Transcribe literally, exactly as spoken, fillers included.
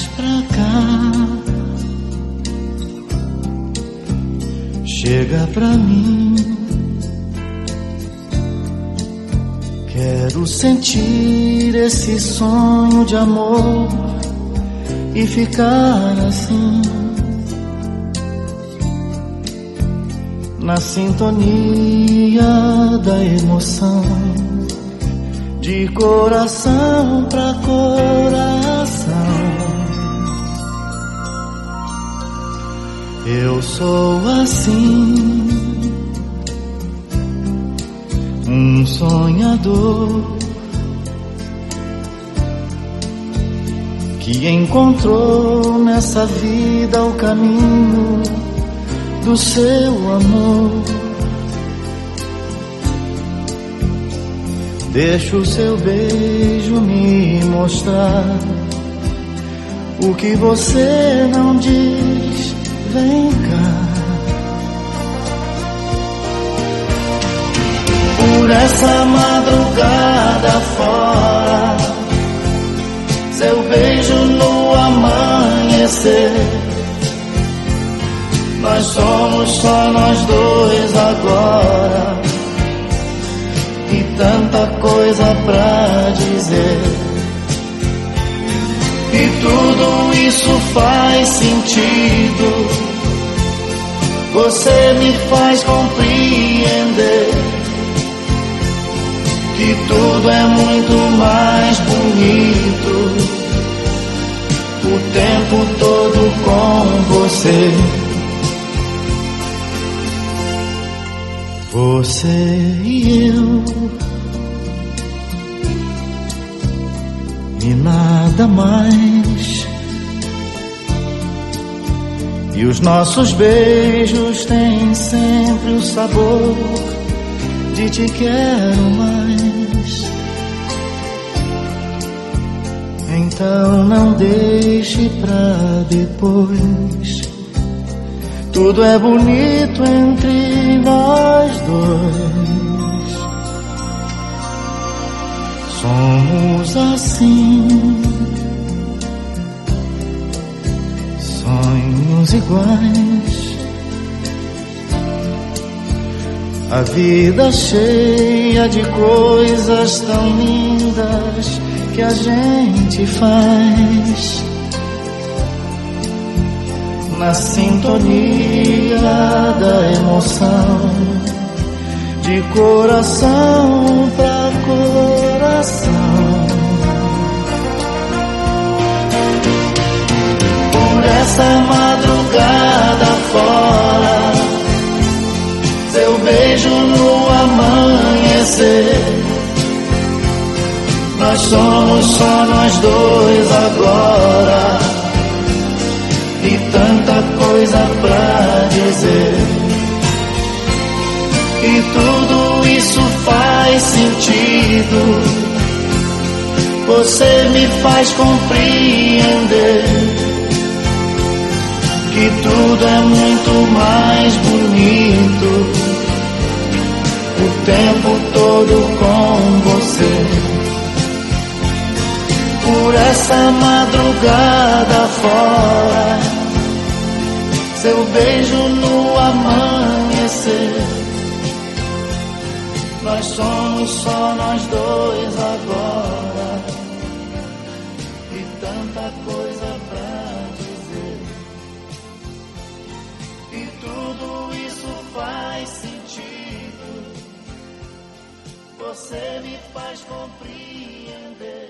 mais pra cá. Chega pra mim. Quero sentir esse sonho de amor e ficar assim, na sintonia da emoção, de coração pra coração. Eu sou assim, um sonhador que encontrou nessa vida o caminho do seu amor. Deixa o seu beijo me mostrar o que você não diz. Vem cá. Por essa madrugada fora, seu beijo no amanhecer. Nós somos só nós dois agora, e tanta coisa pra dizer. E tudo isso faz sentido. Você me faz compreender que tudo é muito mais bonito o tempo todo com você. Você e eu, e nada mais. E os nossos beijos têm sempre o sabor de te quero mais. Então não deixe pra depois. Tudo é bonito entre nós dois. Somos assim, sonhos iguais. A vida cheia de coisas tão lindas que a gente faz, na sintonia da emoção, de coração pra coração. Por essa madrugada fora, seu beijo no amanhecer. Nós somos só nós dois agora, e tanta coisa pra dizer. E tudo isso faz sentido. Você me faz compreender que tudo é muito mais bonito o tempo todo com você. Por essa madrugada fora, seu beijo no amanhecer. Nós somos só nós dois agora, e tanta coisa pra dizer. E tudo isso faz sentido. Você me faz compreender